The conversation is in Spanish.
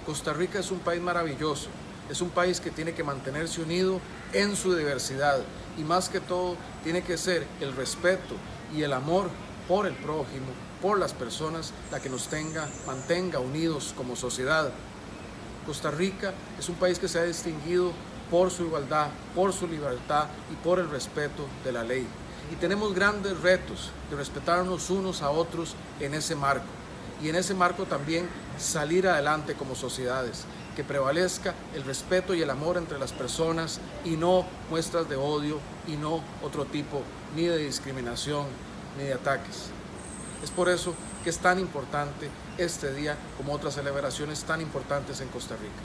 Costa Rica es un país maravilloso, es un país que tiene que mantenerse unido en su diversidad y más que todo tiene que ser el respeto y el amor por el prójimo, por las personas, la que nos mantenga unidos como sociedad. Costa Rica es un país que se ha distinguido por su igualdad, por su libertad y por el respeto de la ley. Y tenemos grandes retos de respetarnos unos a otros en ese marco. Y en ese marco también salir adelante como sociedades, que prevalezca el respeto y el amor entre las personas y no muestras de odio y no otro tipo ni de discriminación ni de ataques. Es por eso que es tan importante este día como otras celebraciones tan importantes en Costa Rica.